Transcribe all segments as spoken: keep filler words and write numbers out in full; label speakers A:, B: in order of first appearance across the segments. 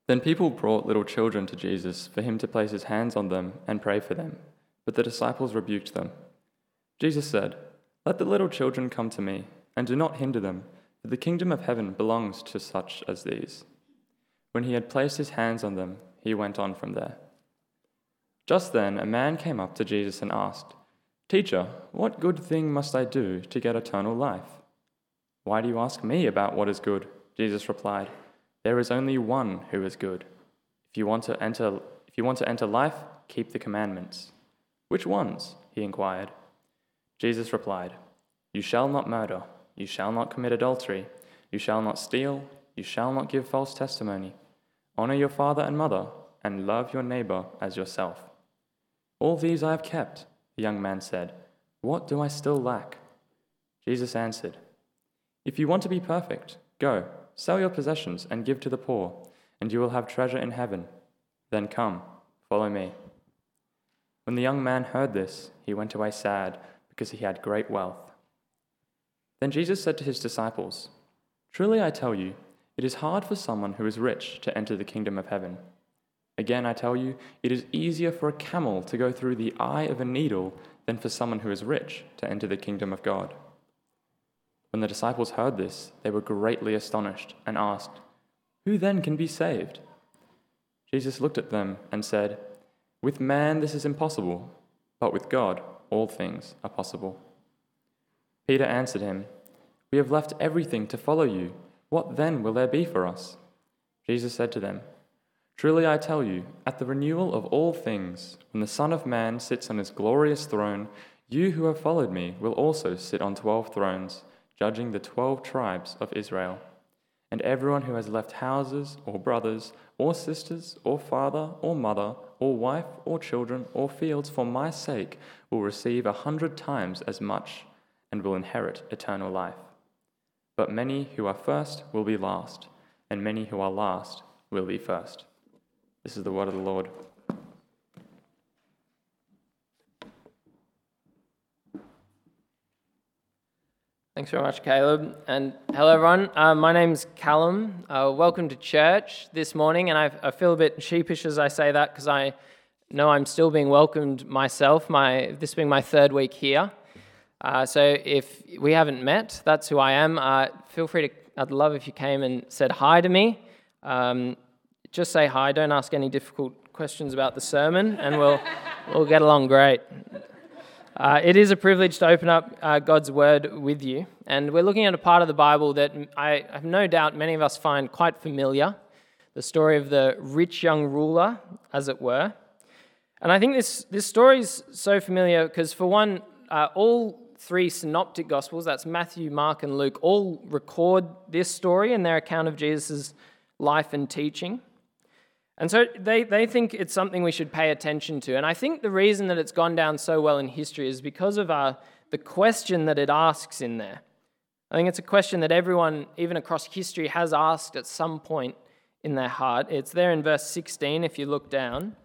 A: Then people brought little children to Jesus for him to place his hands on them and pray for them, but the disciples rebuked them. Jesus said, "Let the little children come to me, and do not hinder them, for the kingdom of heaven belongs to such as these." When he had placed his hands on them, he went on from there. Just then a man came up to Jesus and asked, "Teacher, what good thing must I do to get eternal life?" "Why do you ask me about what is good?" Jesus replied. "There is only one who is good. If you want to enter, if you want to enter life, keep the commandments." "Which ones?" he inquired. Jesus replied, "You shall not murder, you shall not commit adultery, you shall not steal, you shall not give false testimony. Honor your father and mother, and love your neighbor as yourself." "All these I have kept," the young man said. "What do I still lack?" Jesus answered, "If you want to be perfect, go, sell your possessions and give to the poor, and you will have treasure in heaven. Then come, follow me." When the young man heard this, he went away sad, because he had great wealth. Then Jesus said to his disciples, "Truly I tell you, it is hard for someone who is rich to enter the kingdom of heaven. Again I tell you, it is easier for a camel to go through the eye of a needle than for someone who is rich to enter the kingdom of God." When the disciples heard this, they were greatly astonished and asked, "Who then can be saved?" Jesus looked at them and said, "With man this is impossible, but with God all things are possible." Peter answered him, "We have left everything to follow you. What then will there be for us?" Jesus said to them, "Truly I tell you, at the renewal of all things, when the Son of Man sits on his glorious throne, you who have followed me will also sit on twelve thrones, judging the twelve tribes of Israel. And everyone who has left houses, or brothers, or sisters, or father, or mother, or wife, or children, or fields for my sake will receive a hundred times as much and will inherit eternal life. But many who are first will be last, and many who are last will be first." This is the word of the Lord.
B: Thanks very much, Caleb. And hello, everyone. Uh, my name's Callum. Uh, welcome to church this morning. And I, I feel a bit sheepish as I say that because I know I'm still being welcomed myself, my this being my third week here. Uh, so if we haven't met, that's who I am. Uh, feel free to, I'd love if you came and said hi to me. Um, just say hi. Don't ask any difficult questions about the sermon, and we'll we'll get along great. Uh, it is a privilege to open up uh, God's Word with you, and we're looking at a part of the Bible that I have no doubt many of us find quite familiar, the story of the rich young ruler, as it were. And I think this, this story is so familiar because, for one, uh, all three synoptic Gospels, that's Matthew, Mark, and Luke, all record this story in their account of Jesus' life and teaching. And so they, they think it's something we should pay attention to. And I think the reason that it's gone down so well in history is because of uh, the question that it asks in there. I think it's a question that everyone, even across history, has asked at some point in their heart. It's there in verse sixteen, if you look down,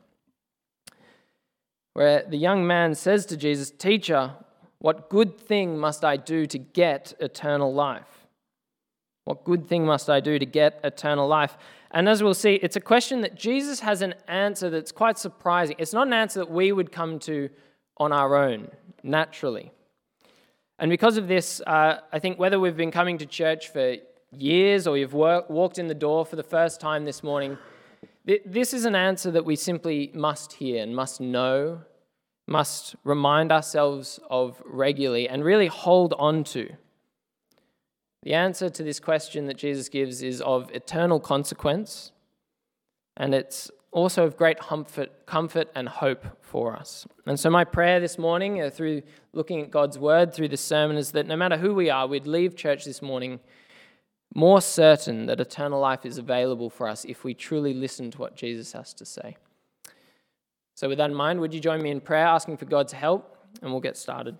B: where the young man says to Jesus, "Teacher, what good thing must I do to get eternal life?" What good thing must I do to get eternal life? And as we'll see, it's a question that Jesus has an answer that's quite surprising. It's not an answer that we would come to on our own, naturally. And because of this, uh, I think whether we've been coming to church for years or you've work, walked in the door for the first time this morning, th- this is an answer that we simply must hear and must know, must remind ourselves of regularly and really hold on to. The answer to this question that Jesus gives is of eternal consequence, and it's also of great comfort, comfort and hope for us. And so my prayer this morning, uh, through looking at God's Word, through this sermon, is that no matter who we are, we'd leave church this morning more certain that eternal life is available for us if we truly listen to what Jesus has to say. So with that in mind, would you join me in prayer, asking for God's help, and we'll get started.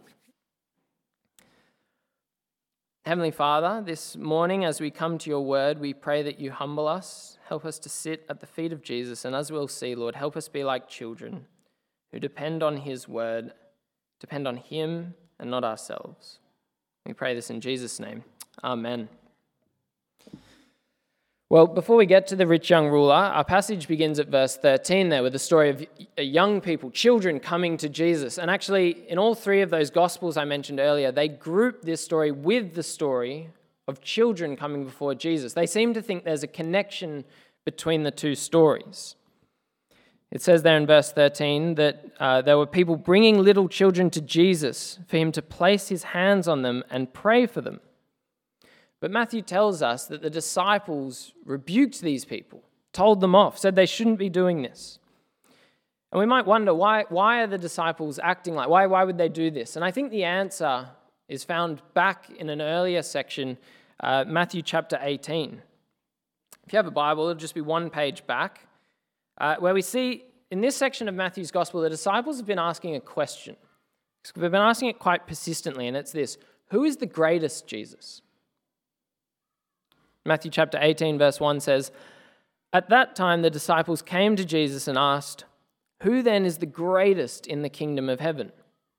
B: Heavenly Father, this morning as we come to your word, we pray that you humble us, help us to sit at the feet of Jesus, and as we'll see, Lord, help us be like children who depend on his word, depend on him and not ourselves. We pray this in Jesus' name. Amen. Well, before we get to the rich young ruler, our passage begins at verse thirteen there with the story of young people, children coming to Jesus. And actually, in all three of those Gospels I mentioned earlier, they group this story with the story of children coming before Jesus. They seem to think there's a connection between the two stories. It says there in verse thirteen that uh, there were people bringing little children to Jesus for him to place his hands on them and pray for them. But Matthew tells us that the disciples rebuked these people, told them off, said they shouldn't be doing this. And we might wonder, why, why are the disciples acting like, why, why would they do this? And I think the answer is found back in an earlier section, uh, Matthew chapter eighteen. If you have a Bible, it'll just be one page back, uh, where we see in this section of Matthew's Gospel, the disciples have been asking a question. They've been asking it quite persistently, and it's this: who is the greatest, Jesus? Matthew chapter eighteen, verse one says, "At that time the disciples came to Jesus and asked, 'Who then is the greatest in the kingdom of heaven?'"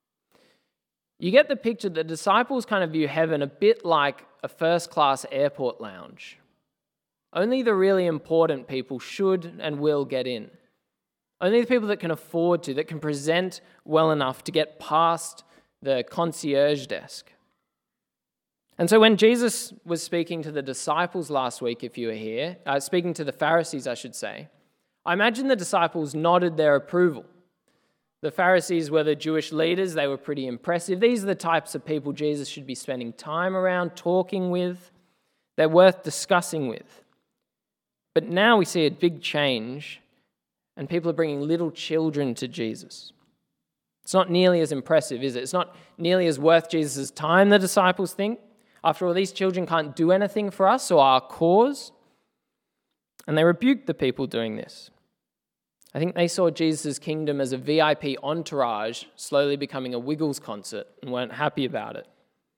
B: You get the picture. The disciples kind of view heaven a bit like a first-class airport lounge. Only the really important people should and will get in. Only the people that can afford to, that can present well enough to get past the concierge desk. And so when Jesus was speaking to the disciples last week, if you were here, uh, speaking to the Pharisees, I should say, I imagine the disciples nodded their approval. The Pharisees were the Jewish leaders. They were pretty impressive. These are the types of people Jesus should be spending time around, talking with. They're worth discussing with. But now we see a big change, and people are bringing little children to Jesus. It's not nearly as impressive, is it? It's not nearly as worth Jesus' time, the disciples think. After all, these children can't do anything for us or our cause. And they rebuked the people doing this. I think they saw Jesus' kingdom as a V I P entourage slowly becoming a Wiggles concert and weren't happy about it.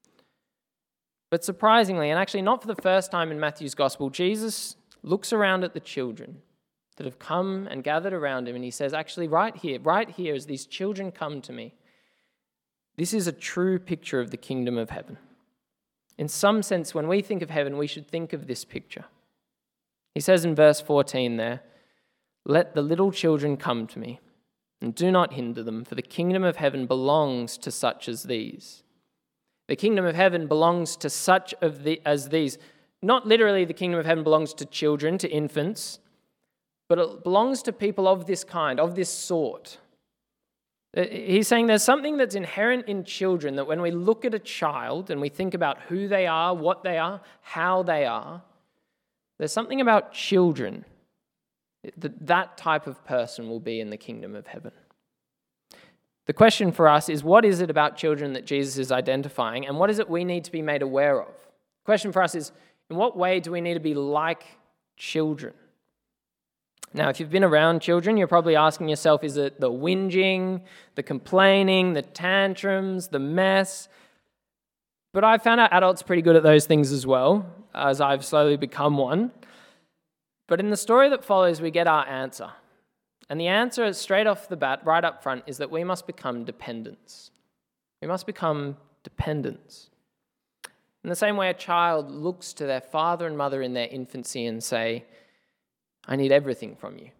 B: But surprisingly, and actually not for the first time in Matthew's Gospel, Jesus looks around at the children that have come and gathered around him, and he says, actually right here, right here, as these children come to me, this is a true picture of the kingdom of heaven. In some sense, when we think of heaven, we should think of this picture. He says in verse fourteen there, "Let the little children come to me, and do not hinder them, for the kingdom of heaven belongs to such as these." The kingdom of heaven belongs to such of the, as these. Not literally the kingdom of heaven belongs to children, to infants, but it belongs to people of this kind, of this sort. He's saying there's something that's inherent in children that when we look at a child and we think about who they are, what they are, how they are, there's something about children that that type of person will be in the kingdom of heaven. The question for us is, what is it about children that Jesus is identifying, and what is it we need to be made aware of? The question for us is, in what way do we need to be like children? Now, if you've been around children, you're probably asking yourself, is it the whinging, the complaining, the tantrums, the mess? But I've found out adults are pretty good at those things as well, as I've slowly become one. But in the story that follows, we get our answer. And the answer is straight off the bat, right up front, is that we must become dependents. We must become dependents. In the same way a child looks to their father and mother in their infancy and say, I need everything from you.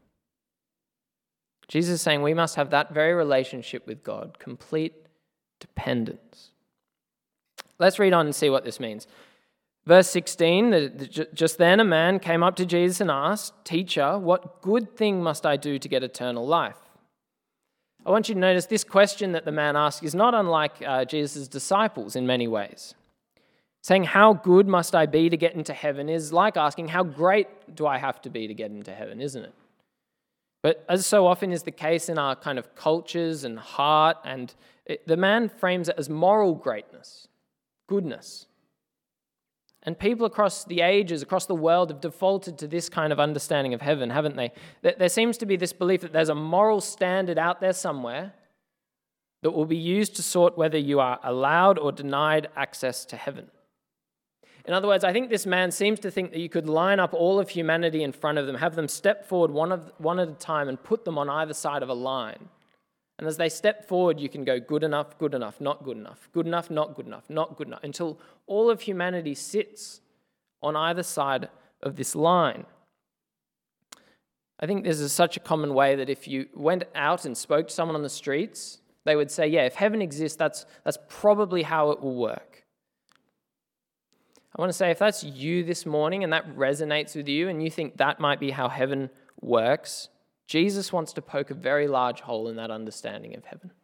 B: Jesus is saying we must have that very relationship with God, complete dependence. Let's read on and see what this means. Verse sixteen, just then a man came up to Jesus and asked, "Teacher, what good thing must I do to get eternal life?" I want you to notice this question that the man asked is not unlike uh, Jesus' disciples in many ways. Saying, how good must I be to get into heaven is like asking, how great do I have to be to get into heaven, isn't it? But as so often is the case in our kind of cultures and heart, and it, the man frames it as moral greatness, goodness. And people across the ages, across the world, have defaulted to this kind of understanding of heaven, haven't they? There seems to be this belief that there's a moral standard out there somewhere that will be used to sort whether you are allowed or denied access to heaven. In other words, I think this man seems to think that you could line up all of humanity in front of them, have them step forward one, of, one at a time and put them on either side of a line. And as they step forward, you can go good enough, good enough, not good enough, good enough, not good enough, not good enough, until all of humanity sits on either side of this line. I think this is such a common way that if you went out and spoke to someone on the streets, they would say, yeah, if heaven exists, that's, that's probably how it will work. I want to say, if that's you this morning and that resonates with you and you think that might be how heaven works, Jesus wants to poke a very large hole in that understanding of heaven.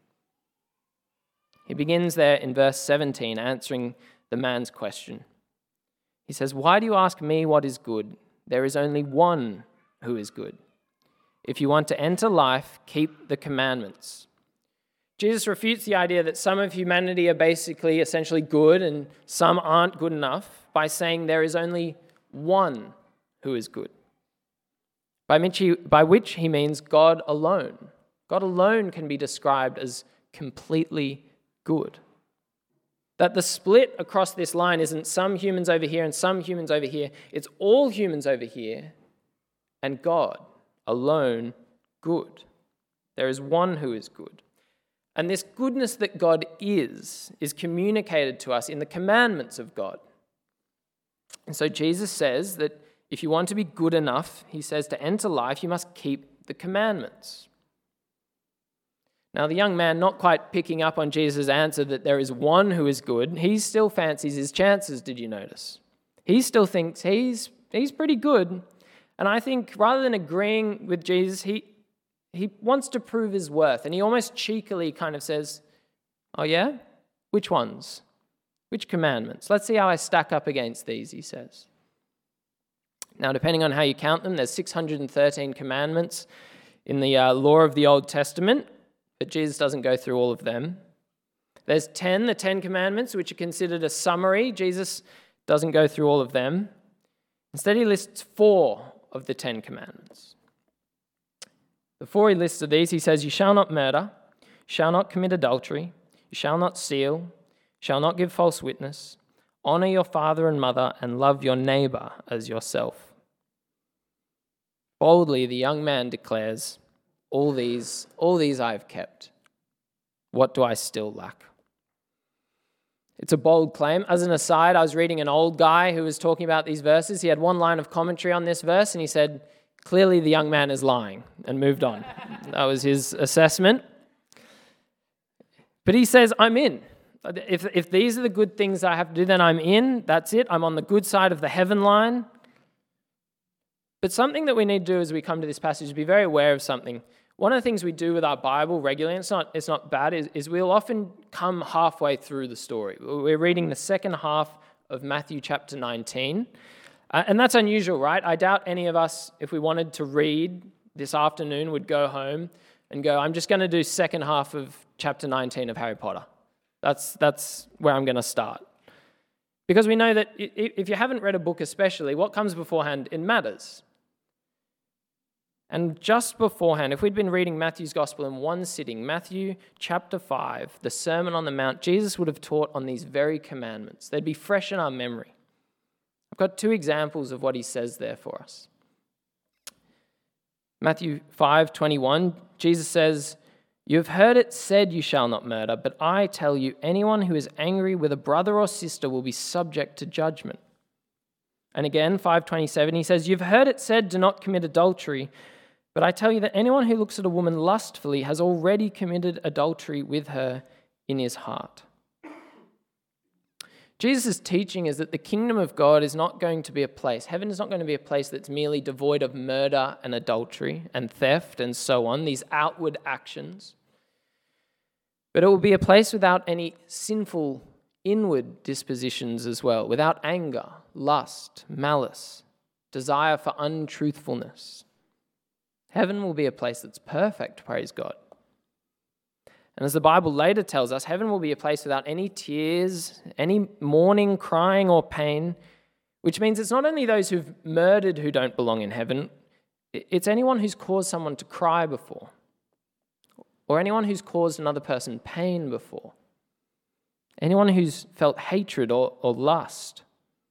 B: He begins there in verse seventeen, answering the man's question. He says, "Why do you ask me what is good? There is only one who is good. If you want to enter life, keep the commandments." Jesus refutes the idea that some of humanity are basically essentially good and some aren't good enough by saying there is only one who is good, by which he, by which he means God alone. God alone can be described as completely good. That the split across this line isn't some humans over here and some humans over here. It's all humans over here and God alone good. There is one who is good. And this goodness that God is, is communicated to us in the commandments of God. And so Jesus says that if you want to be good enough, he says, to enter life, you must keep the commandments. Now, the young man, not quite picking up on Jesus' answer that there is one who is good, he still fancies his chances, did you notice? He still thinks he's he's pretty good. And I think rather than agreeing with Jesus, he, he wants to prove his worth. And he almost cheekily kind of says, "Oh yeah? Which ones? Which commandments? Let's see how I stack up against these," he says. Now, depending on how you count them, there's six hundred thirteen commandments in the uh, law of the Old Testament, but Jesus doesn't go through all of them. There's ten, the Ten Commandments, which are considered a summary. Jesus doesn't go through all of them. Instead, he lists four of the Ten Commandments. The four he lists of these, he says, "You shall not murder, you shall not commit adultery, you shall not steal, you shall not give false witness, honor your father and mother, and love your neighbor as yourself." Boldly, the young man declares, all these, all these I have kept. What do I still lack? It's a bold claim. As an aside, I was reading an old guy who was talking about these verses. He had one line of commentary on this verse, and he said, clearly the young man is lying, and moved on. That was his assessment. But he says, I'm in. If, if these are the good things I have to do, then I'm in. That's it. I'm on the good side of the heaven line. But something that we need to do as we come to this passage is be very aware of something. One of the things we do with our Bible regularly, and it's not, it's not bad, is, is we'll often come halfway through the story. We're reading the second half of Matthew chapter nineteen. Uh, and that's unusual, right? I doubt any of us, if we wanted to read this afternoon, would go home and go, I'm just going to do second half of chapter nineteen of Harry Potter. That's, that's where I'm going to start. Because we know that if you haven't read a book especially, what comes beforehand, it matters. And just beforehand, if we'd been reading Matthew's Gospel in one sitting, Matthew chapter five, the Sermon on the Mount, Jesus would have taught on these very commandments. They'd be fresh in our memory. I've got two examples of what he says there for us. Matthew five twenty-one, Jesus says, "You have heard it said you shall not murder, but I tell you, anyone who is angry with a brother or sister will be subject to judgment." And again, five twenty-seven, he says, "You've heard it said, do not commit adultery, but I tell you that anyone who looks at a woman lustfully has already committed adultery with her in his heart." Jesus' teaching is that the kingdom of God is not going to be a place, heaven is not going to be a place that's merely devoid of murder and adultery and theft and so on, these outward actions. But it will be a place without any sinful inward dispositions as well, without anger, lust, malice, desire for untruthfulness. Heaven will be a place that's perfect, praise God. And as the Bible later tells us, heaven will be a place without any tears, any mourning, crying, or pain, which means it's not only those who've murdered who don't belong in heaven, it's anyone who's caused someone to cry before, or anyone who's caused another person pain before, anyone who's felt hatred or, or lust.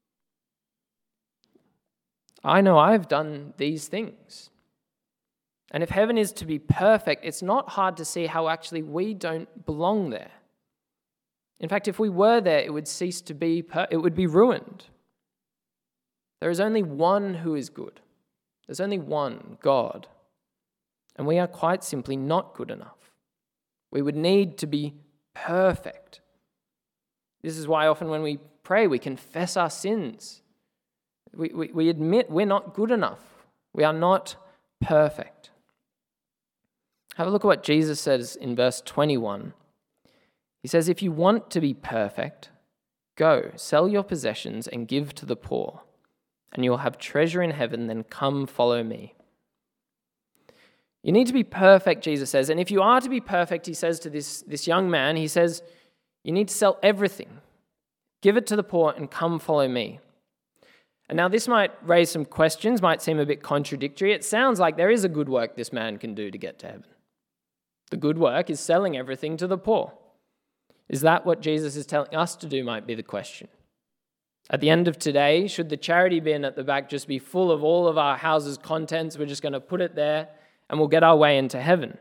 B: I know I've done these things. And if heaven is to be perfect, it's not hard to see how actually we don't belong there. In fact, if we were there, it would cease to be, per- it would be ruined. There is only one who is good. There's only one, God. And we are quite simply not good enough. We would need to be perfect. This is why often when we pray, we confess our sins. We, we, we admit we're not good enough. We are not perfect. Have a look at what Jesus says in verse twenty-one. He says, if you want to be perfect, go, sell your possessions and give to the poor, and you will have treasure in heaven, then come follow me. You need to be perfect, Jesus says. And if you are to be perfect, he says to this, this young man, he says, you need to sell everything, give it to the poor, and come follow me. And now this might raise some questions, might seem a bit contradictory. It sounds like there is a good work this man can do to get to heaven. The good work is selling everything to the poor. Is that what Jesus is telling us to do, might be the question. At the end of today, should the charity bin at the back just be full of all of our house's contents? We're just going to put it there and we'll get our way into heaven.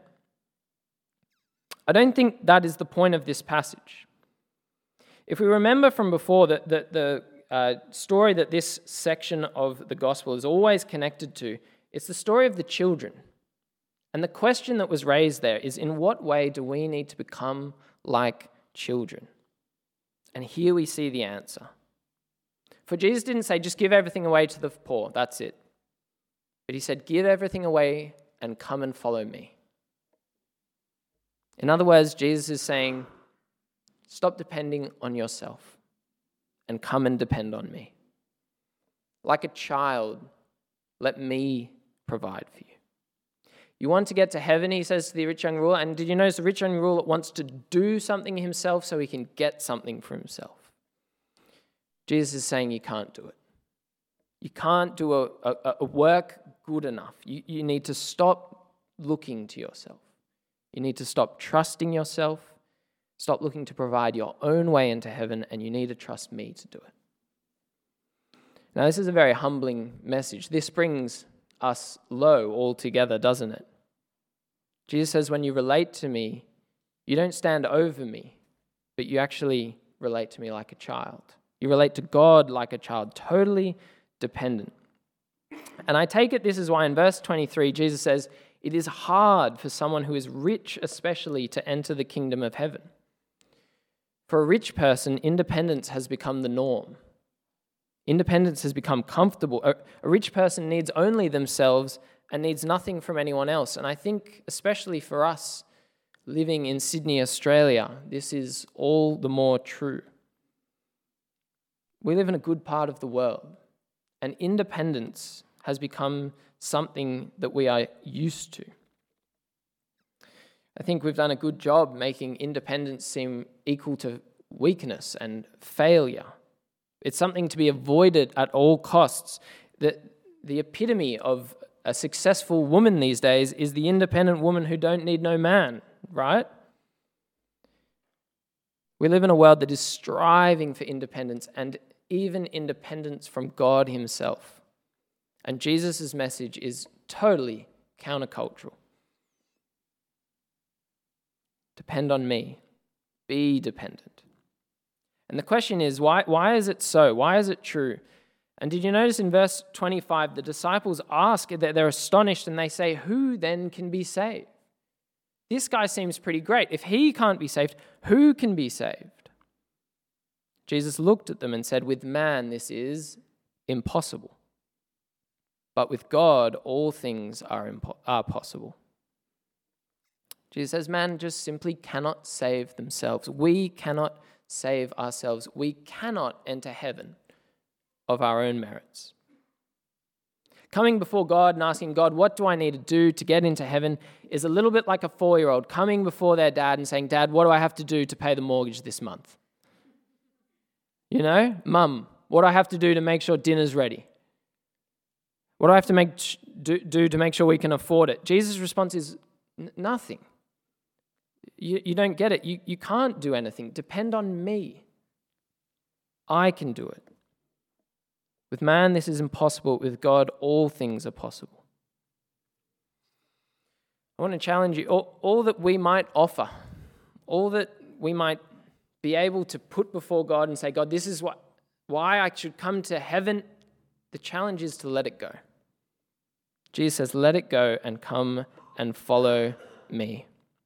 B: I don't think that is the point of this passage. If we remember from before that the, the uh, story that this section of the gospel is always connected to, it's the story of the children. And the question that was raised there is, in what way do we need to become like children? And here we see the answer. For Jesus didn't say, just give everything away to the poor, that's it. But he said, give everything away and come and follow me. In other words, Jesus is saying, stop depending on yourself and come and depend on me. Like a child, let me provide for you. You want to get to heaven, he says to the rich young ruler, and did you notice the rich young ruler wants to do something himself so he can get something for himself? Jesus is saying you can't do it. You can't do a, a, a work good enough. You, you need to stop looking to yourself. You need to stop trusting yourself, stop looking to provide your own way into heaven, and you need to trust me to do it. Now, this is a very humbling message. This brings us low altogether, doesn't it? Jesus says, when you relate to me, you don't stand over me, but you actually relate to me like a child. You relate to God like a child, totally dependent. And I take it this is why in verse twenty-three, Jesus says, it is hard for someone who is rich especially to enter the kingdom of heaven. For a rich person, independence has become the norm. Independence has become comfortable. A, a rich person needs only themselves and needs nothing from anyone else. And I think, especially for us living in Sydney, Australia, this is all the more true. We live in a good part of the world, and independence has become something that we are used to. I think we've done a good job making independence seem equal to weakness and failure. It's something to be avoided at all costs. The, the epitome of a successful woman these days is the independent woman who don't need no man, right? We live in a world that is striving for independence, and even independence from God himself. And Jesus' message is totally countercultural. Depend on me. Be dependent. And the question is, why, why is it so? Why is it true? And did you notice in verse twenty-five, the disciples ask, they're astonished, and they say, who then can be saved? This guy seems pretty great. If he can't be saved, who can be saved? Jesus looked at them and said, with man this is impossible. But with God all things are, impo- are possible. Jesus says, man just simply cannot save themselves. We cannot save ourselves. We cannot enter heaven of our own merits. Coming before God and asking God, what do I need to do to get into heaven, is a little bit like a four-year-old coming before their dad and saying, Dad, what do I have to do to pay the mortgage this month? You know, Mum, what do I have to do to make sure dinner's ready? What do I have to make do, do to make sure we can afford it? Jesus' response is n- nothing. You, you don't get it. You, you can't do anything. Depend on me. I can do it. With man, this is impossible. With God, all things are possible. I want to challenge you. All, all that we might offer, all that we might be able to put before God and say, God, this is what, why I should come to heaven, The challenge is to let it go. Jesus says, let it go and come and follow me.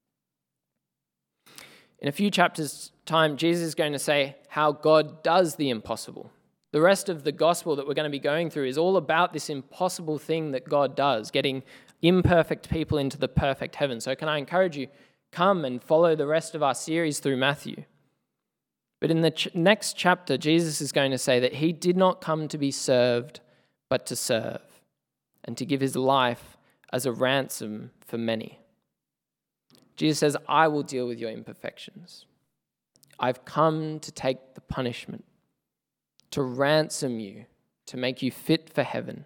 B: In a few chapters' time, Jesus is going to say how God does the impossible. The rest of the gospel that we're going to be going through is all about this impossible thing that God does, getting imperfect people into the perfect heaven. So can I encourage you, come and follow the rest of our series through Matthew. But in the ch- next chapter, Jesus is going to say that he did not come to be served, but to serve, and to give his life as a ransom for many. Jesus says, I will deal with your imperfections. I've come to take the punishment, to ransom you, to make you fit for heaven.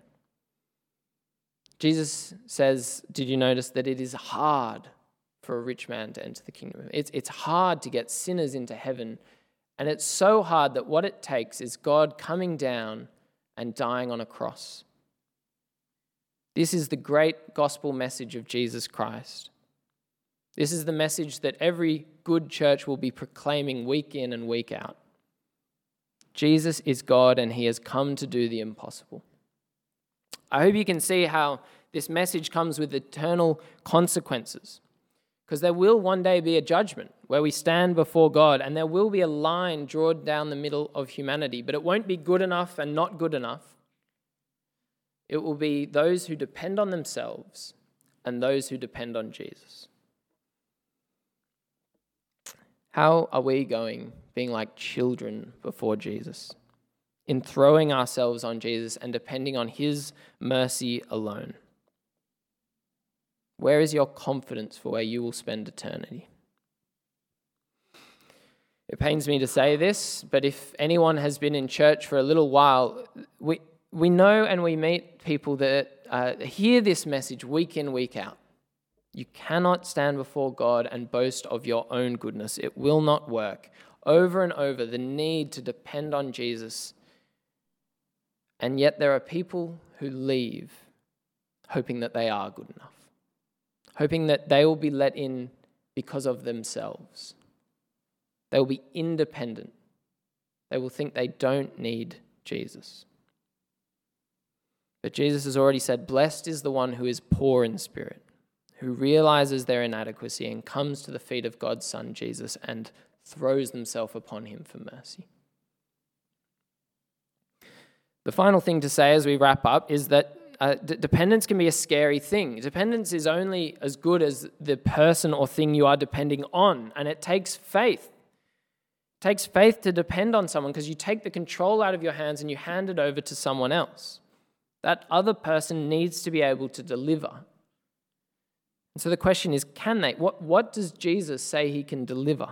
B: Jesus says, did you notice that it is hard for a rich man to enter the kingdom? It's, it's hard to get sinners into heaven. And it's so hard that what it takes is God coming down and dying on a cross. This is the great gospel message of Jesus Christ. This is the message that every good church will be proclaiming week in and week out. Jesus is God and he has come to do the impossible. I hope you can see how this message comes with eternal consequences, because there will one day be a judgment where we stand before God and there will be a line drawn down the middle of humanity, but it won't be good enough and not good enough. It will be those who depend on themselves and those who depend on Jesus. How are we going being like children before Jesus, in throwing ourselves on Jesus and depending on his mercy alone? Where is your confidence for where you will spend eternity? It pains me to say this, but if anyone has been in church for a little while, we we know and we meet people that uh, hear this message week in, week out. You cannot stand before God and boast of your own goodness. It will not work. Over and over, the need to depend on Jesus. And yet there are people who leave hoping that they are good enough, hoping that they will be let in because of themselves. They will be independent. They will think they don't need Jesus. But Jesus has already said, blessed is the one who is poor in spirit, who realizes their inadequacy and comes to the feet of God's Son, Jesus, and throws themselves upon him for mercy. The final thing to say as we wrap up is that uh, d- dependence can be a scary thing. Dependence is only as good as the person or thing you are depending on, and it takes faith. It takes faith to depend on someone because you take the control out of your hands and you hand it over to someone else. That other person needs to be able to deliver. And so the question is, can they? What, what does Jesus say he can deliver?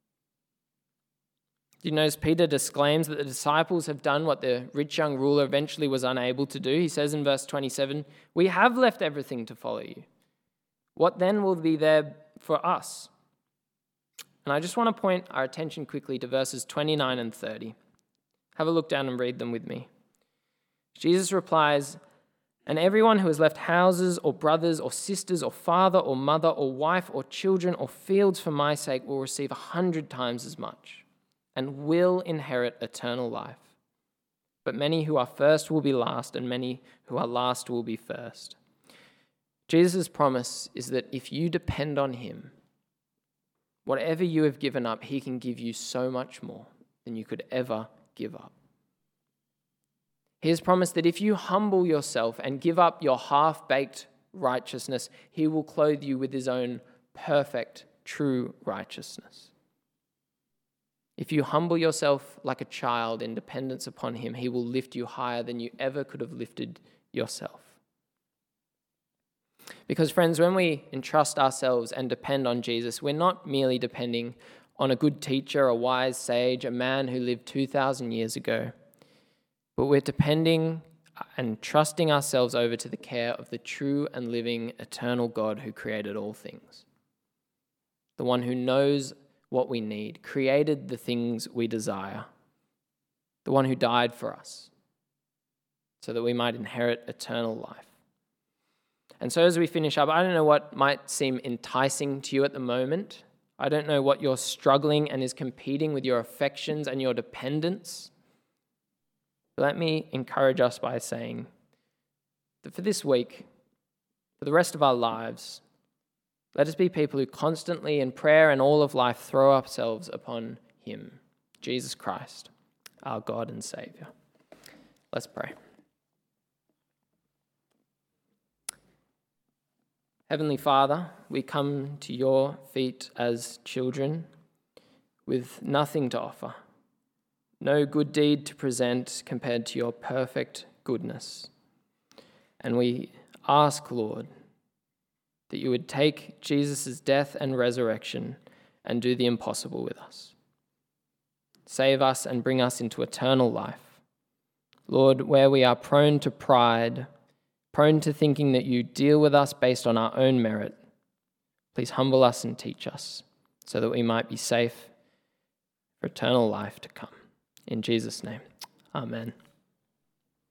B: You notice Peter disclaims that the disciples have done what the rich young ruler eventually was unable to do. He says in verse twenty-seven, we have left everything to follow you. What then will be there for us? And I just want to point our attention quickly to verses twenty-nine and thirty. Have a look down and read them with me. Jesus replies, and everyone who has left houses or brothers or sisters or father or mother or wife or children or fields for my sake will receive a hundred times as much and will inherit eternal life. But many who are first will be last, and many who are last will be first. Jesus' promise is that if you depend on him, whatever you have given up, he can give you so much more than you could ever give up. He has promised that if you humble yourself and give up your half-baked righteousness, he will clothe you with his own perfect, true righteousness. If you humble yourself like a child in dependence upon him, he will lift you higher than you ever could have lifted yourself. Because, friends, when we entrust ourselves and depend on Jesus, we're not merely depending on a good teacher, a wise sage, a man who lived two thousand years ago, but we're depending and trusting ourselves over to the care of the true and living eternal God who created all things, the one who knows what we need, created the things we desire, the one who died for us so that we might inherit eternal life. And so as we finish up, I don't know what might seem enticing to you at the moment. I don't know what you're struggling and is competing with your affections and your dependence. But let me encourage us by saying that for this week, for the rest of our lives, let us be people who constantly in prayer and all of life throw ourselves upon him, Jesus Christ, our God and Saviour. Let's pray. Heavenly Father, we come to your feet as children with nothing to offer, no good deed to present compared to your perfect goodness. And we ask, Lord, that you would take Jesus' death and resurrection and do the impossible with us. Save us and bring us into eternal life. Lord, where we are prone to pride, prone to thinking that you deal with us based on our own merit, please humble us and teach us so that we might be safe for eternal life to come. In Jesus' name, amen.